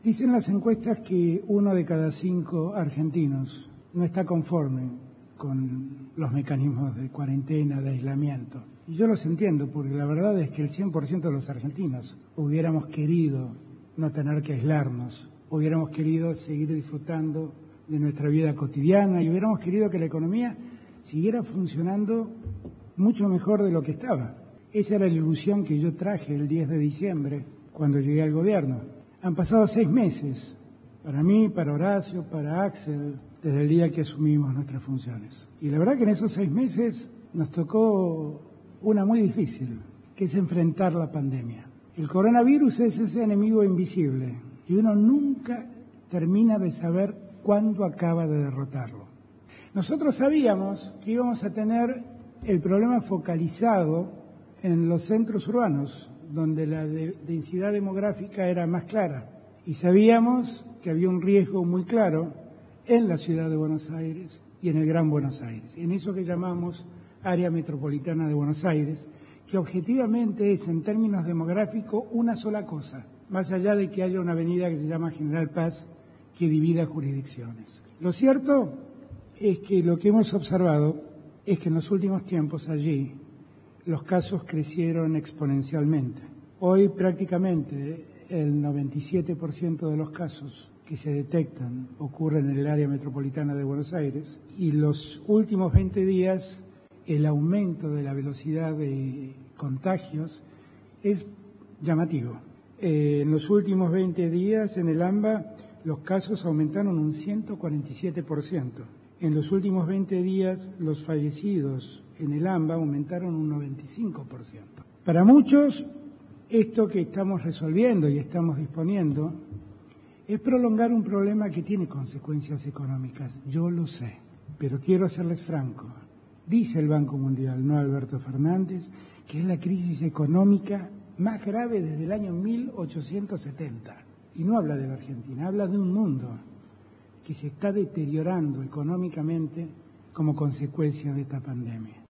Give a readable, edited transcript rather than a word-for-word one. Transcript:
Dicen las encuestas que 1 de cada 5 argentinos no está conforme con los mecanismos de cuarentena, de aislamiento. Y yo los entiendo, porque la verdad es que el 100% de los argentinos hubiéramos querido no tener que aislarnos, hubiéramos querido seguir disfrutando de nuestra vida cotidiana y hubiéramos querido que la economía siguiera funcionando mucho mejor de lo que estaba. Esa era la ilusión que yo traje el 10 de diciembre cuando llegué al gobierno. Han pasado 6 meses, para mí, para Horacio, para Axel, desde el día que asumimos nuestras funciones. Y la verdad que en esos 6 meses nos tocó una muy difícil, que es enfrentar la pandemia. El coronavirus es ese enemigo invisible, que uno nunca termina de saber cuándo acaba de derrotarlo. Nosotros sabíamos que íbamos a tener el problema focalizado en los centros urbanos, donde la densidad demográfica era más clara. Y sabíamos que había un riesgo muy claro en la ciudad de Buenos Aires y en el Gran Buenos Aires, en eso que llamamos área metropolitana de Buenos Aires, que objetivamente es, en términos demográficos, una sola cosa, más allá de que haya una avenida que se llama General Paz que divida jurisdicciones. Lo cierto es que lo que hemos observado es que en los últimos tiempos allí los casos crecieron exponencialmente. Hoy prácticamente el 97% de los casos que se detectan ocurren en el área metropolitana de Buenos Aires y los últimos 20 días el aumento de la velocidad de contagios es llamativo. En los últimos 20 días en el AMBA los casos aumentaron un 147%. En los últimos 20 días los fallecidos en el AMBA aumentaron un 95%. Para muchos, esto que estamos resolviendo y estamos disponiendo es prolongar un problema que tiene consecuencias económicas. Yo lo sé, pero quiero serles franco. Dice el Banco Mundial, no Alberto Fernández, que es la crisis económica más grave desde el año 1870. Y no habla de la Argentina, habla de un mundo que se está deteriorando económicamente como consecuencia de esta pandemia.